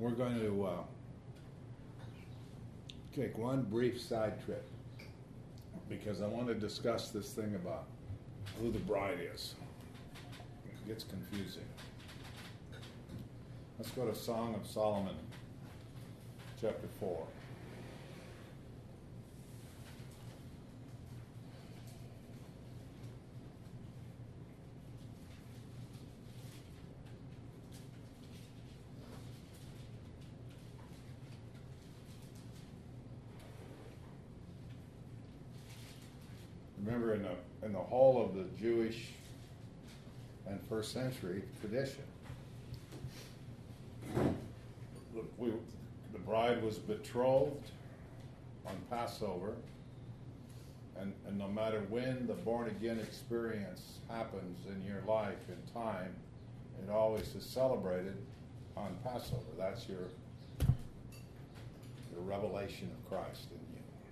We're going to take one brief side trip because I want to discuss this thing about who the bride is. It gets confusing. Let's go to Song of Solomon, chapter 4. Remember, in the whole of the Jewish and first century tradition, the bride was betrothed on Passover, and no matter when the born-again experience happens in your life and time, it always is celebrated on Passover. That's your revelation of Christ in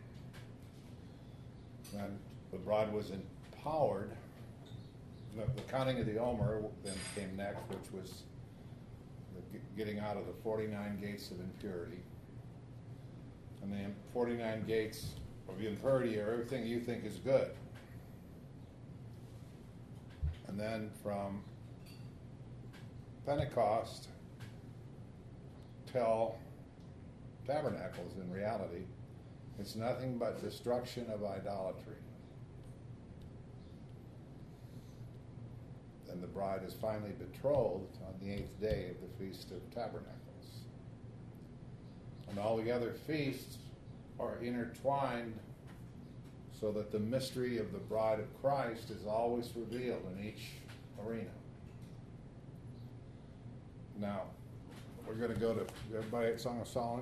you. And the bride was empowered. The counting of the Omer then came next, which was the getting out of the 49 gates of impurity. And the 49 gates of impurity are everything you think is good. And then from Pentecost till Tabernacles, in reality, it's nothing but destruction of idolatry. And the bride is finally betrothed on the 8th day of the Feast of Tabernacles. And all the other feasts are intertwined so that the mystery of the bride of Christ is always revealed in each arena. Now, we're going to go to everybody at Song of Solomon.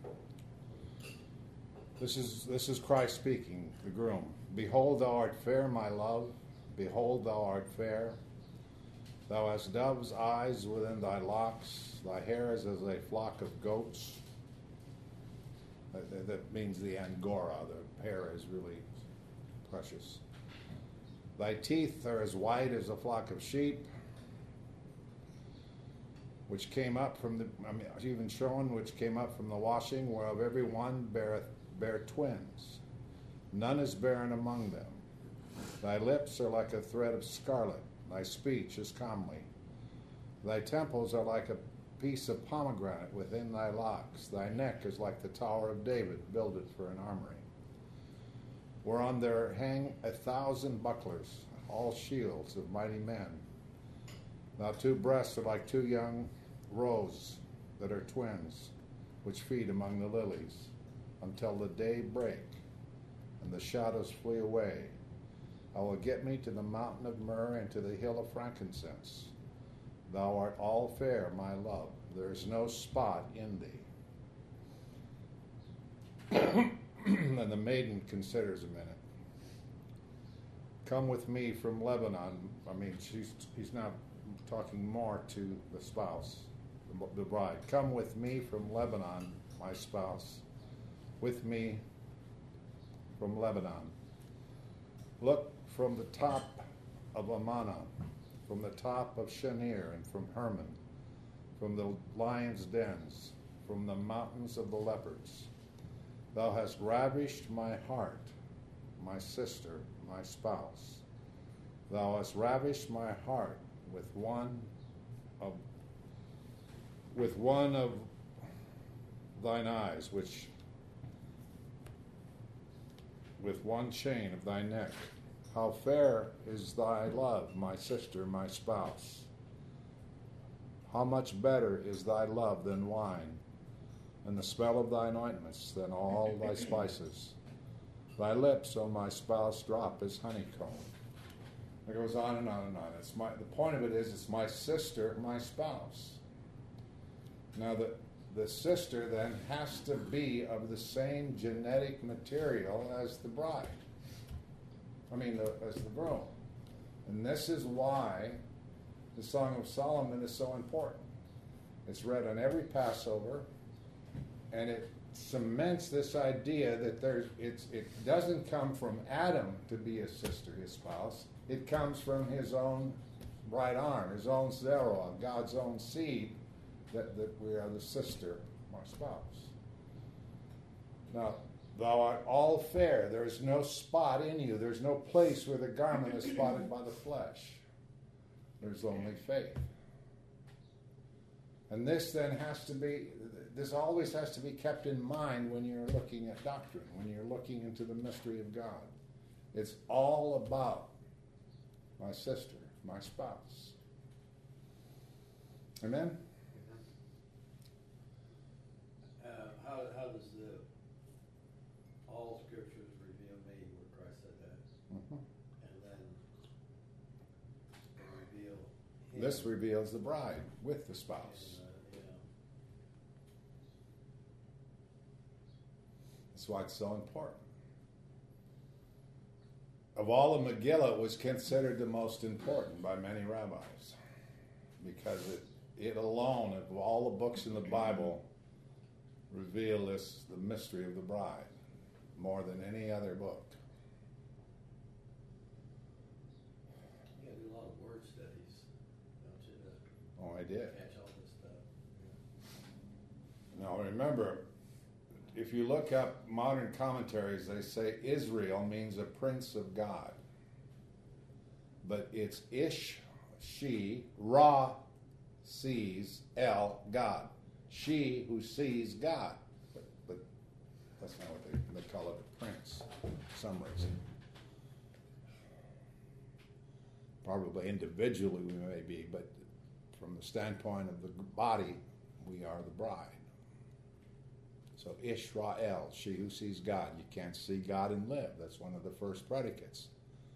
This is Christ speaking, the groom. Behold, thou art fair, my love. Behold, thou art fair. Thou hast dove's eyes within thy locks. Thy hair is as a flock of goats. That means the angora. The hair is really precious. Thy teeth are as white as a flock of sheep, which came up from even shown, which came up from the washing, whereof every one bear twins. None is barren among them. Thy lips are like a thread of scarlet. Thy speech is comely. Thy temples are like a piece of pomegranate within thy locks. Thy neck is like the Tower of David, builded for an armory, whereon there hang 1,000 bucklers, all shields of mighty men. Thy two breasts are like two young roes that are twins, which feed among the lilies, until the day break and the shadows flee away. I will get me to the mountain of myrrh and to the hill of frankincense. Thou art all fair, my love. There is no spot in thee. And the maiden considers a minute. Come with me from Lebanon. He's now talking more to the spouse, the bride. Come with me from Lebanon, my spouse. With me from Lebanon. Look from the top of Amana, from the top of Shanir, and from Hermon, from the lions' dens, from the mountains of the leopards. Thou hast ravished my heart, my sister, my spouse. Thou hast ravished my heart with one of thine eyes, with one chain of thy neck. How fair is thy love, my sister, my spouse. How much better is thy love than wine, and the smell of thine ointments than all thy spices. Thy lips, O my spouse, drop as honeycomb. It goes on and on and on. The point of it is, it's my sister, my spouse. Now, the sister then has to be of the same genetic material as the bride. As the groom. And this is why the Song of Solomon is so important. It's read on every Passover, and it cements this idea that it doesn't come from Adam to be his sister, his spouse. It comes from his own right arm, his own zerah, God's own seed, that we are the sister, my spouse. Now, thou art all fair. There is no spot in you. There's no place where the garment is spotted by the flesh. There's only faith. And this always has to be kept in mind when you're looking at doctrine, when you're looking into the mystery of God. It's all about my sister, my spouse. Amen? How does the all scriptures reveal me, where Christ said that, and then reveal him? This reveals the bride with the spouse. That's why it's so important. Of all the Megillah, it was considered the most important by many rabbis, because it alone, of all the books in the Bible, reveal the mystery of the bride more than any other book. You do a lot of word studies, don't you? Oh, I did. Catch all this stuff. Now remember, if you look up modern commentaries, they say Israel means a prince of God. But it's Ish, she, Ra, sees, El, God. She who sees God. But that's not what they call it, a prince, for some reason. Probably individually we may be, but from the standpoint of the body, we are the bride. So Israel, she who sees God. You can't see God and live. That's one of the first predicates.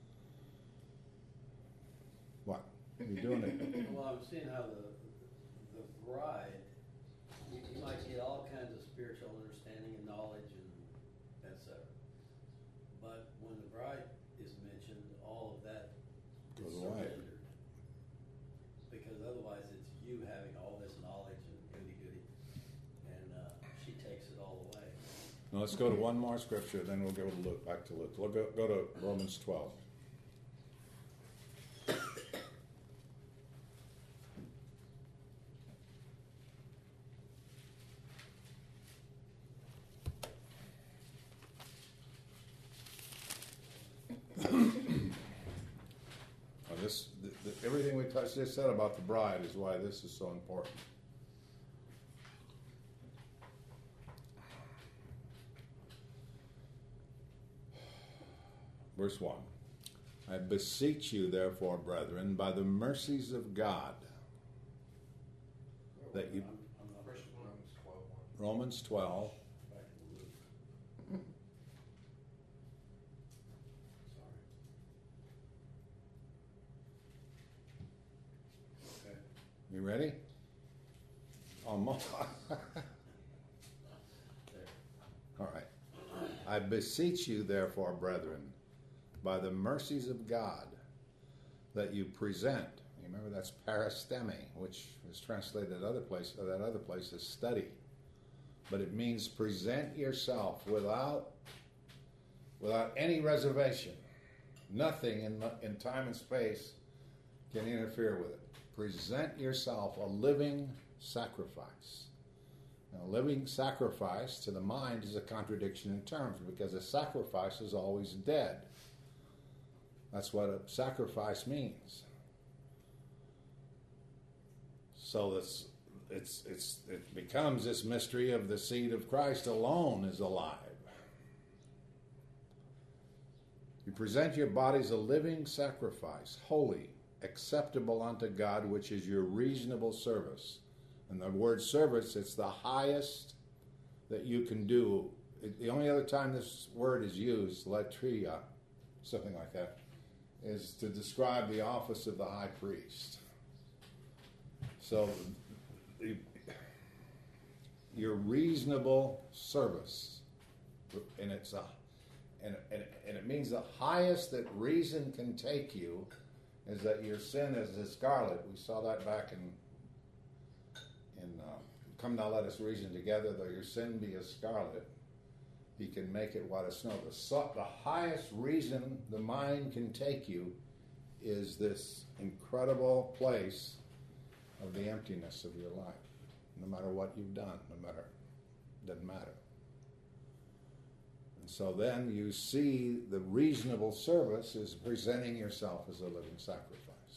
What? You're doing it. Well, I'm seeing how the bride, you might get all kinds of spiritual understanding and knowledge and etc. But when the bride is mentioned, all of that is surrendered. Because otherwise it's you having all this knowledge and goody-goody. And she takes it all away. Now let's go to one more scripture, then we'll go to Luke, back to Luke. We'll go to Romans 12. Everything we just said about the bride is why this is so important. Verse 1. I beseech you, therefore, brethren, by the mercies of God, that you... Romans 12. You ready? Almost. All right. I beseech you, therefore, brethren, by the mercies of God, that you present. Remember, that's parastemi, which is translated that other place as study. But it means present yourself without any reservation. Nothing in time and space can interfere with it. Present yourself a living sacrifice. Now, living sacrifice to the mind is a contradiction in terms, because a sacrifice is always dead. That's what a sacrifice means. So it becomes this mystery of the seed of Christ alone is alive. You present your bodies a living sacrifice, holy, acceptable unto God, which is your reasonable service. And the word service, it's the highest that you can do. The only other time this word is used, latria, something like that, is to describe the office of the high priest. So your reasonable service, and it means the highest that reason can take you is that your sin is as scarlet. We saw that back in Come Now Let Us Reason Together. Though your sin be as scarlet, He can make it white as snow. The highest reason the mind can take you is this incredible place of the emptiness of your life. no matter what you've done, doesn't matter. And so then you see the reasonable service is presenting yourself as a living sacrifice.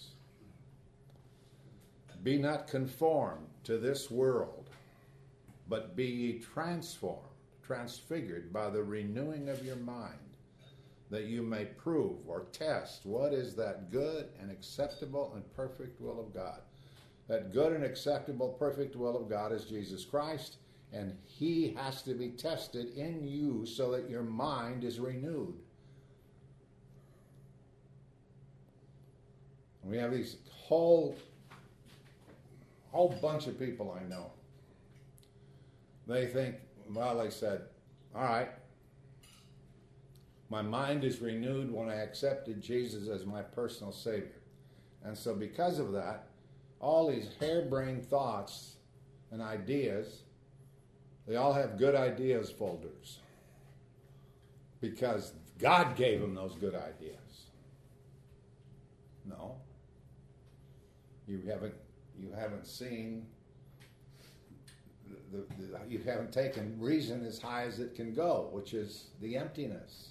Be not conformed to this world, but be ye transformed, transfigured by the renewing of your mind, that you may prove or test what is that good and acceptable and perfect will of God. That good and acceptable, perfect will of God is Jesus Christ, and he has to be tested in you so that your mind is renewed. We have these whole bunch of people I know. They think, well, they said, all right, my mind is renewed when I accepted Jesus as my personal Savior. And so because of that, all these harebrained thoughts and ideas, they all have good ideas folders. Because God gave them those good ideas. No. You haven't seen, you haven't taken reason as high as it can go, which is the emptiness.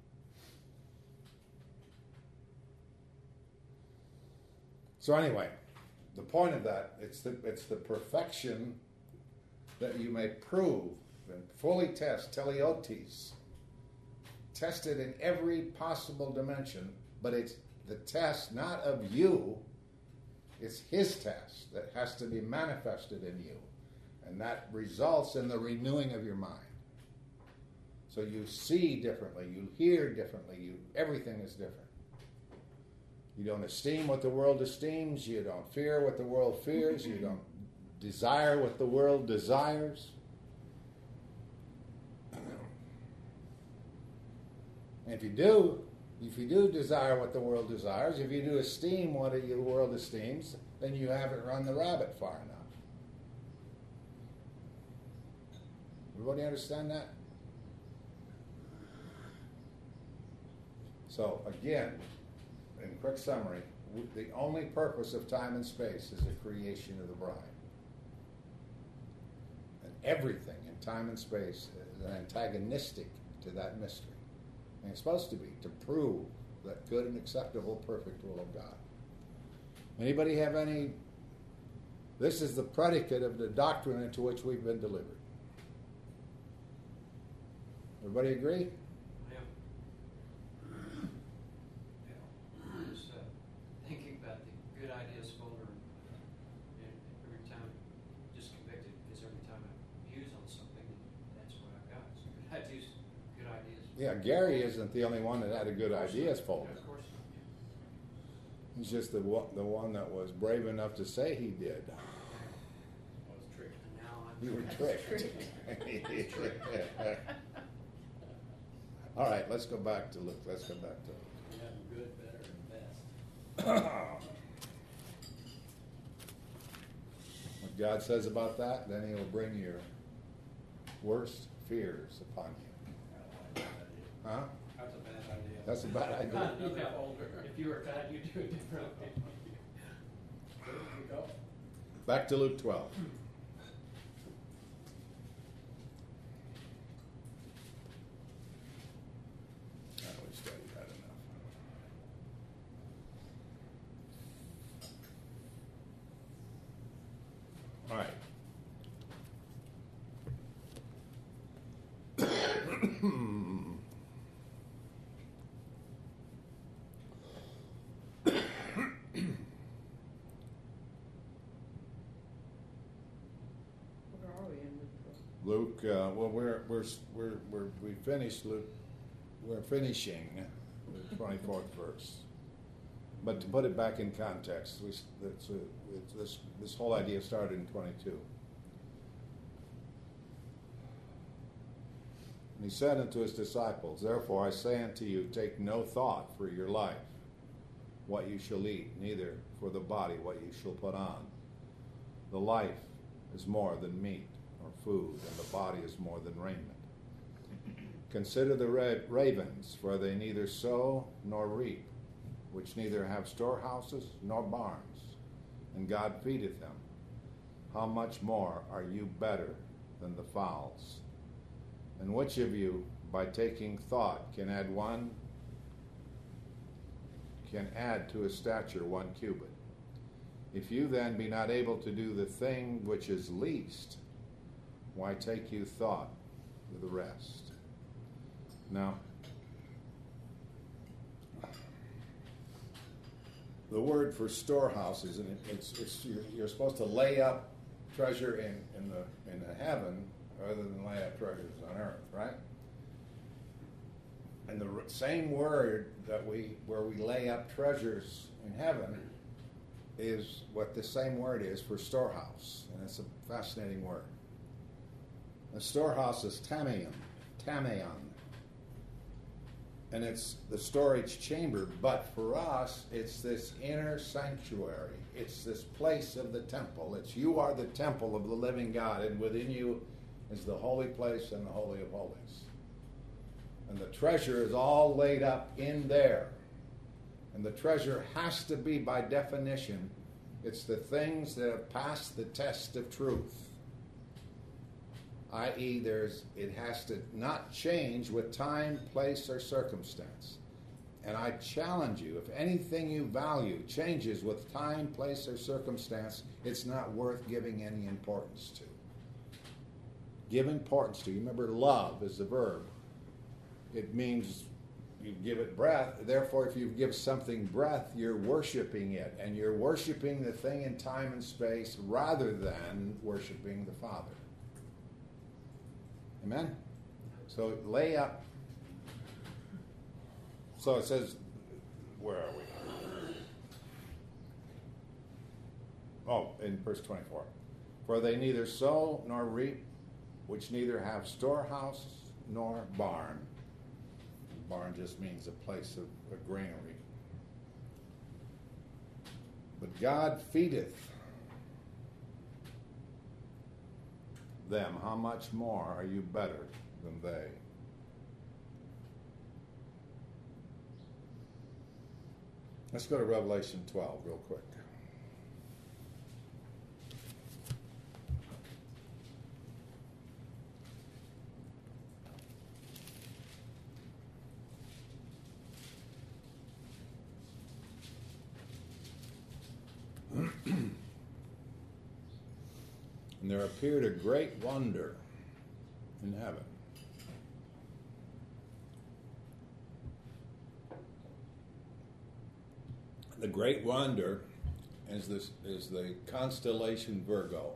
So anyway, the point of that, it's the perfection that you may prove and fully test, teleotes, tested in every possible dimension, but it's the test not of you, it's his test that has to be manifested in you. And that results in the renewing of your mind. So you see differently, you hear differently, everything is different. You don't esteem what the world esteems, you don't fear what the world fears, you don't desire what the world desires. And if you do desire what the world desires, if you do esteem what the world esteems, then you haven't run the rabbit far enough. Everybody understand that? So again, in quick summary, the only purpose of time and space is the creation of the bride. And everything in time and space is antagonistic to that mystery. And it's supposed to be to prove that good and acceptable, perfect will of God. Anybody have any? This is the predicate of the doctrine into which we've been delivered. Everybody agree? Just thinking about the good ideas folder, and every time just convicted because every time I muse on something, that's what I've got. So good ideas. Yeah, Gary isn't the only one that had a good ideas folder. Yeah, of course. He's just the one that was brave enough to say he did. I was tricked. And now I'm You were tricked. All right, let's go back to Luke. We have good, better, and best. What God says about that, then he will bring your worst fears upon you. I like that idea. Huh? That's a bad idea. That's a bad idea. Another folder. If you were God, you'd do it differently. Where did we go? Back to Luke 12. We studied that enough. All right. Where are we in Luke, well, we finished Luke. We're finishing the 24th verse. But to put it back in context, this whole idea started in 22. And he said unto his disciples, Therefore I say unto you, take no thought for your life, what you shall eat, neither for the body what you shall put on. The life is more than meat or food, and the body is more than raiment. Consider the ravens, for they neither sow nor reap, which neither have storehouses nor barns, and God feedeth them. how much more are you better than the fowls? And which of you, by taking thought, can add to his stature 1 cubit? If you then be not able to do the thing which is least, why take you thought for the rest? Now, the word for storehouse is, you're supposed to lay up treasure in the heaven rather than lay up treasures on earth, right? And the same word where we lay up treasures in heaven is what the same word is for storehouse, and it's a fascinating word. The storehouse is tamion, and it's the storage chamber, but for us, it's this inner sanctuary. It's this place of the temple. You are the temple of the living God, and within you is the holy place and the Holy of Holies. And the treasure is all laid up in there. And the treasure has to be, by definition, it's the things that have passed the test of truth. I.e., it has to not change with time, place, or circumstance. And I challenge you, if anything you value changes with time, place, or circumstance, it's not worth giving any importance to. Give importance to. You remember, love is the verb. It means you give it breath. Therefore, if you give something breath, you're worshiping it. And you're worshiping the thing in time and space rather than worshiping the Father. Amen? So lay up. So it says, where are we? Oh, in verse 24. For they neither sow nor reap, which neither have storehouse nor barn. Barn just means a place of a granary. But God feedeth them. How much more are you better than they? Let's go to Revelation 12 real quick. And there appeared a great wonder in heaven. The great wonder is the constellation Virgo.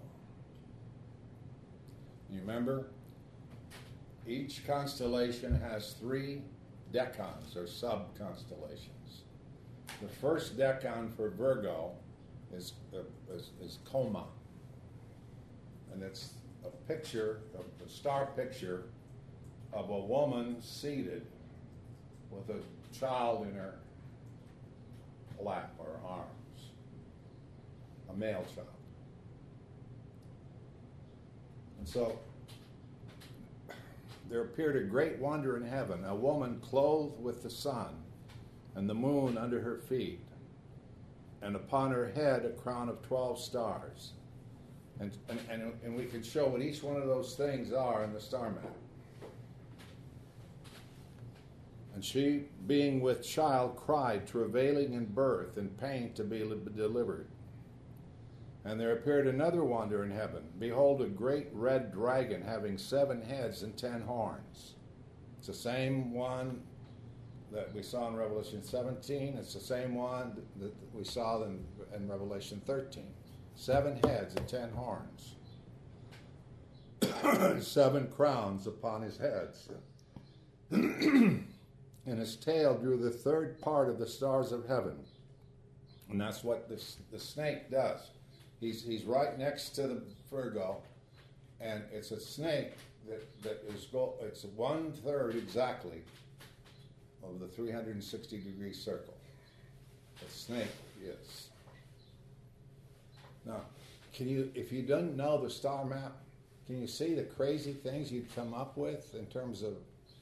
You remember? Each constellation has 3 decans or sub-constellations. The first decan for Virgo is Coma. And it's a picture, a star picture of a woman seated with a child in her lap or arms, a male child. And so there appeared a great wonder in heaven, a woman clothed with the sun and the moon under her feet, and upon her head a crown of 12 stars. And we can show what each one of those things are in the star map. And she, being with child, cried, travailing in birth and pain to be delivered. And there appeared another wonder in heaven. Behold, a great red dragon having 7 heads and 10 horns. It's the same one that we saw in Revelation 17. It's the same one that we saw in Revelation 13. 7 heads and 10 horns. 7 crowns upon his heads. And his tail drew the 3rd part of the stars of heaven. And that's what the snake does. He's right next to the Virgo, and it's a snake that is it's 1/3 exactly of the 360-degree circle. The snake is. Now, if you don't know the star map, can you see the crazy things you'd come up with in terms of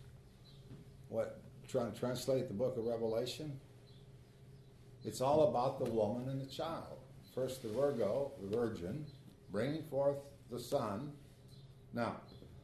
trying to translate the book of Revelation? It's all about the woman and the child. First the Virgo, the virgin, bringing forth the son. Now,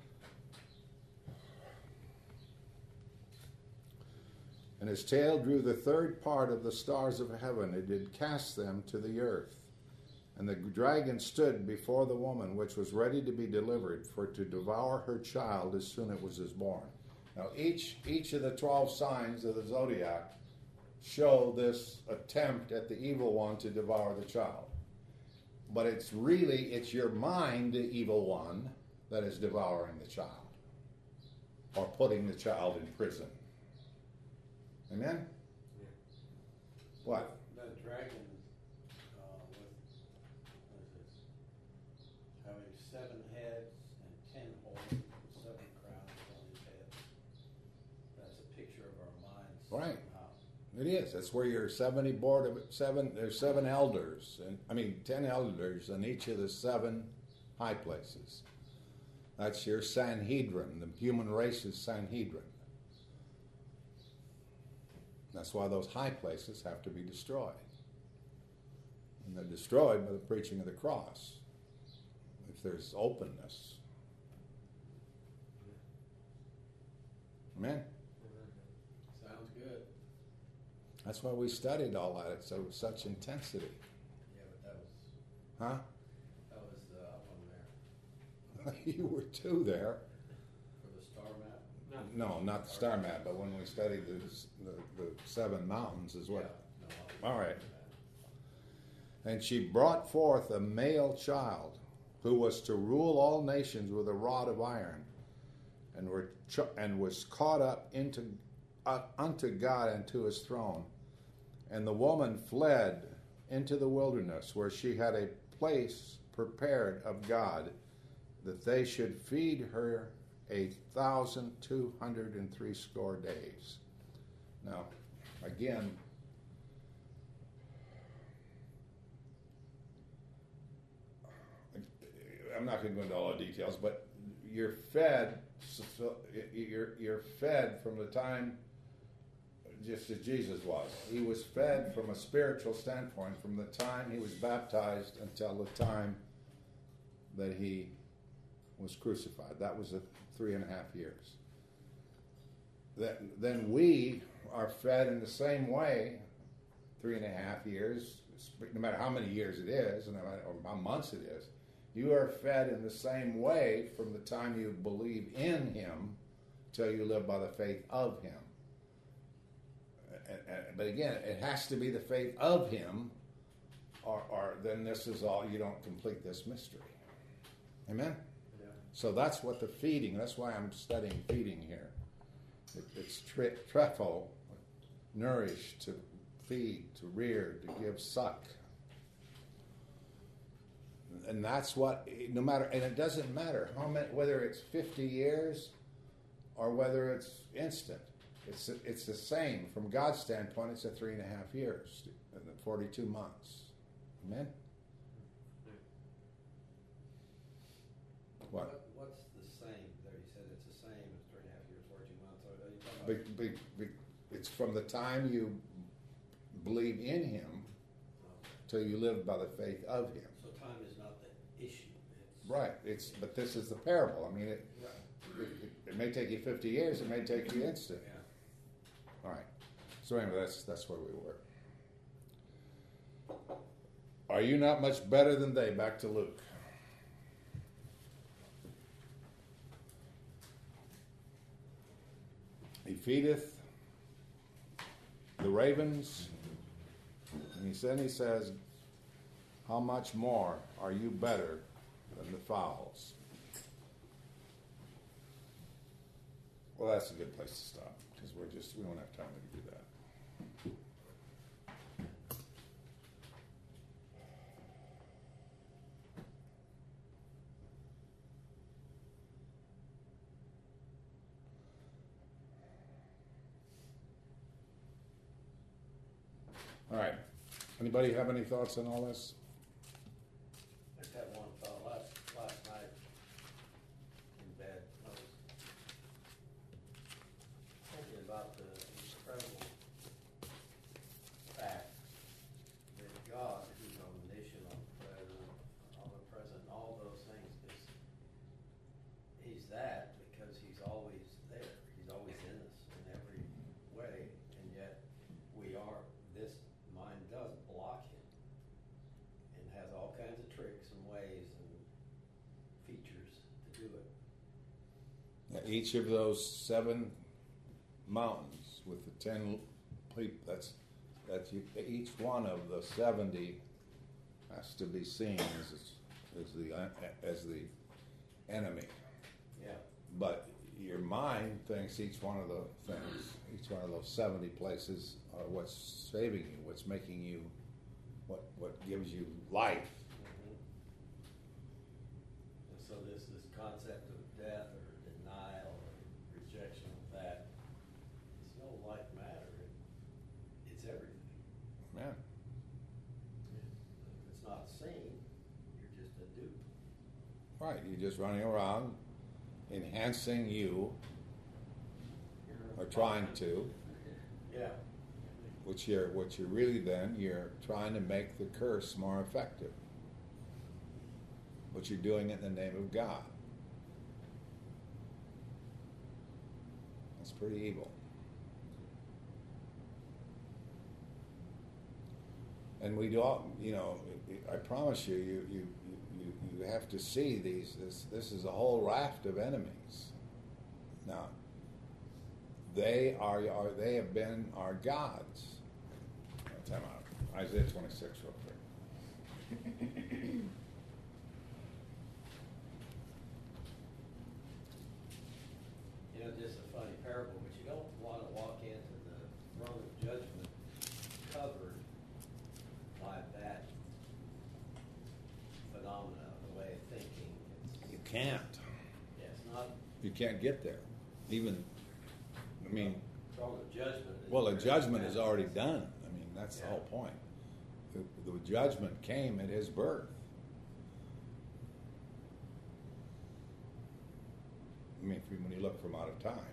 and his tail drew the third part of the stars of heaven, and did cast them to the earth. And the dragon stood before the woman, which was ready to be delivered, for to devour her child as soon as it was born. Now, each of the 12 signs of the zodiac show this attempt at the evil one to devour the child. But it's your mind, the evil one, that is devouring the child, or putting the child in prison. Amen? Yeah. What? The dragon, with, what is this? Having 7 heads and 10 horns and 7 crowns on his head. That's a picture of our minds. Right. Somehow. It is. That's where you're 70 board of 7. There's 7 elders, 10 elders in each of the 7 high places. That's your Sanhedrin. The human race is Sanhedrin. That's why those high places have to be destroyed. And they're destroyed by the preaching of the cross. If there's openness. Amen? Sounds good. That's why we studied all that. It's so such intensity. Yeah, but that was Huh? up on there. You were too there. For the star map? No, not the star map, but when we studied the 7 mountains as well. Yeah, no, All right. And she brought forth a male child, who was to rule all nations with a rod of iron, and was caught up unto God and to his throne. And the woman fled into the wilderness, where she had a place prepared of God, that they should feed her 1,260 days. Now, again, I'm not going to go into all the details, but you're fed. You're fed from the time, just as Jesus was. He was fed from a spiritual standpoint from the time he was baptized until the time that he was crucified. That was 3.5 years. Then we are fed in the same way 3.5 years, no matter how many years it is, and no matter how months it is. You are fed in the same way from the time you believe in him till you live by the faith of him. But again, it has to be the faith of him, or then this is all, you don't complete this mystery. Amen? Yeah. So that's what the feeding, that's why I'm studying feeding here. It's trepho, nourish, to feed, to rear, to give suck. And that's what, no matter, and it doesn't matter how many, whether it's 50 years or whether it's instant. It's the same. From God's standpoint, it's 3.5 years, 42 months. Amen? What? What's the same there? You said it's the same as 3.5 years, 42 months. Are you talking about? It's from the time you believe in him till you live by the faith of him. So time is not the issue. It's Right. But this is the parable. I mean, it may take you 50 years. It may take you instant. Yeah. All right. So anyway, that's where we were. Are you not much better than they? Back to Luke. He feedeth the ravens, and he says, how much more are you better than the fowls? Well, that's a good place to stop, because we don't have time to do that. All right. Anybody have any thoughts on all this? I just had one thought last night in bed. I was thinking about the incredible fact that God, who's omniscient, omnipresent, and all each of those 7 mountains with the 10 people, that's each one of the 70 has to be seen as the enemy. Yeah. But your mind thinks each one of the things, each one of those 70 places are what's saving you, what's making you, what gives you life. And so this concept of death or denial or rejection of that, it's no light matter. It's everything. Man, If it's not seen, you're just a dupe. right? You're just running around enhancing you, or trying to, Yeah. what you're really then, you're trying to make the curse more effective. But you're doing it in the name of God. That's pretty evil. And we don't, I promise you, you have to see these. This is a whole raft of enemies. Now, they have been our gods. Time out. Isaiah 26, real quick. Just a funny parable, but you don't want to walk into the throne of judgment covered by that phenomena, the way of thinking. You can't. Yeah, it's not You can't get there. Even, throne of judgment. well, the judgment is already done. That's the Yeah. whole point. The judgment came at his birth. When you look from out of time.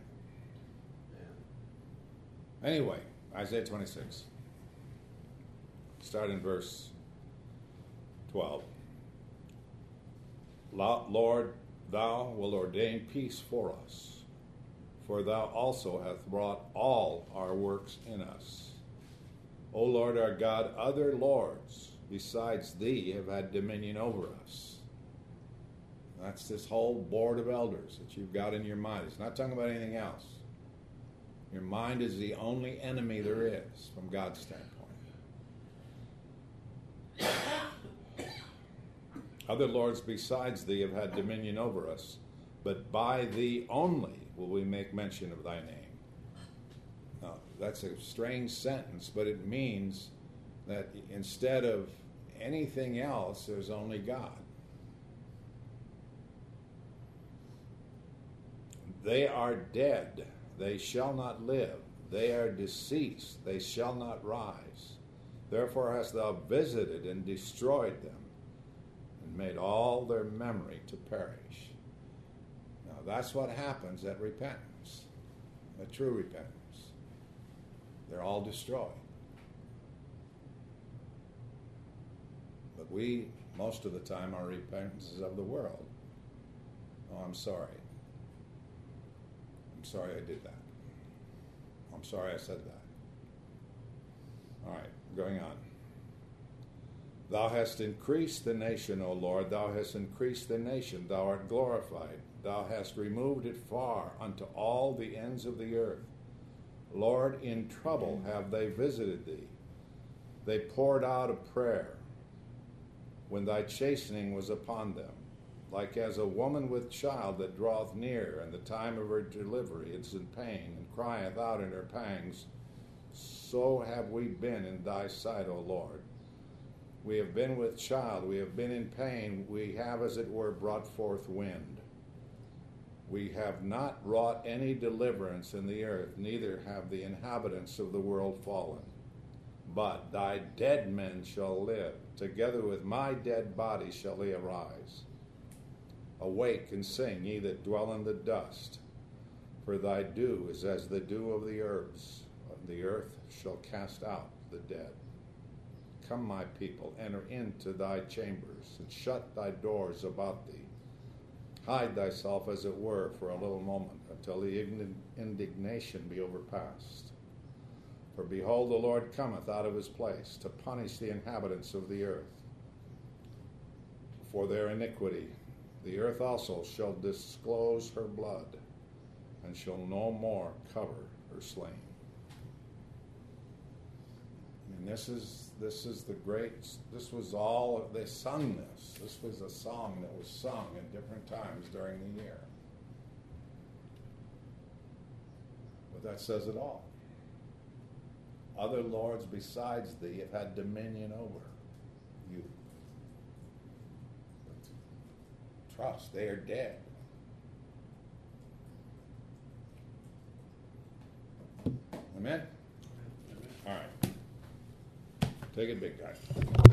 Yeah. Anyway, Isaiah 26. Start in verse 12. Lord, thou wilt ordain peace for us, for thou also hast wrought all our works in us. O Lord our God, other lords besides thee have had dominion over us. That's this whole board of elders that you've got in your mind. It's not talking about anything else. Your mind is the only enemy there is from God's standpoint. Other lords besides thee have had dominion over us, but by thee only will we make mention of thy name. Now, that's a strange sentence, but it means that instead of anything else, there's only God. They are dead, they shall not live. They are deceased, they shall not rise. Therefore hast thou visited and destroyed them, and made all their memory to perish. Now that's what happens at repentance, at true repentance. They're all destroyed. But we, most of the time, our repentance is of the world. Oh, I'm sorry. I'm sorry I did that. I'm sorry I said that. All right, going on. Thou hast increased the nation, O Lord. Thou hast increased the nation. Thou art glorified. Thou hast removed it far unto all the ends of the earth. Lord, in trouble have they visited thee. They poured out a prayer when thy chastening was upon them. Like as a woman with child that draweth near, and the time of her delivery is in pain, and crieth out in her pangs, so have we been in thy sight, O Lord. We have been with child, we have been in pain, we have as it were brought forth wind. We have not wrought any deliverance in the earth, neither have the inhabitants of the world fallen. But thy dead men shall live, together with my dead body shall they arise. Awake and sing, ye that dwell in the dust, for thy dew is as the dew of the herbs. The earth shall cast out the dead. Come, my people, enter into thy chambers, and shut thy doors about thee. Hide thyself, as it were, for a little moment, until the indignation be overpast. For behold, the Lord cometh out of his place, to punish the inhabitants of the earth for their iniquity. The earth also shall disclose her blood, and shall no more cover her slain. And this is the great, this was all, they sung this. This was a song that was sung at different times during the year. But that says it all. Other lords besides thee have had dominion over you. But trust, they are dead. Amen? All right. Take it big, guy.